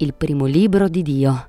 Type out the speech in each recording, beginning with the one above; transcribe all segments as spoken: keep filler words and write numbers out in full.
il primo libro di Dio.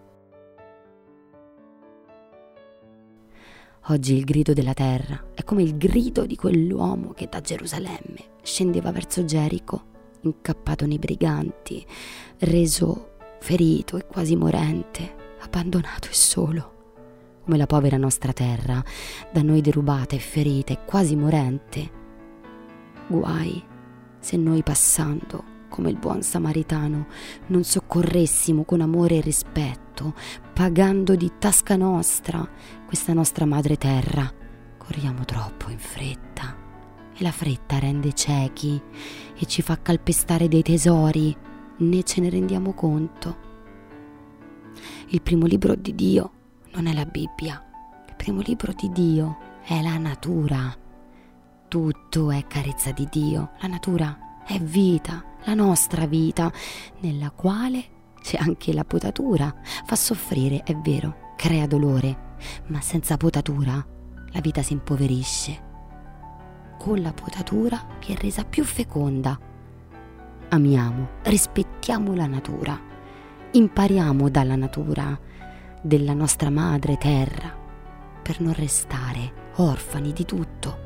Oggi il grido della terra è come il grido di quell'uomo che da Gerusalemme scendeva verso Gerico, incappato nei briganti, reso ferito e quasi morente, abbandonato e solo. Come la povera nostra terra, da noi derubata e ferita e quasi morente. Guai se noi passando, come il buon samaritano, non soccorressimo con amore e rispetto, pagando di tasca nostra questa nostra madre terra. Corriamo troppo in fretta e la fretta rende ciechi e ci fa calpestare dei tesori, né ce ne rendiamo conto. Il primo libro di Dio non è la Bibbia, il primo libro di Dio è la natura. Tutto è carezza di Dio, la natura è vita, la nostra vita, nella quale c'è anche la potatura. Fa soffrire, è vero, crea dolore, ma senza potatura la vita si impoverisce. Con la potatura vi è resa più feconda. Amiamo, rispettiamo la natura, impariamo dalla natura, della nostra madre terra, per non restare orfani di tutto.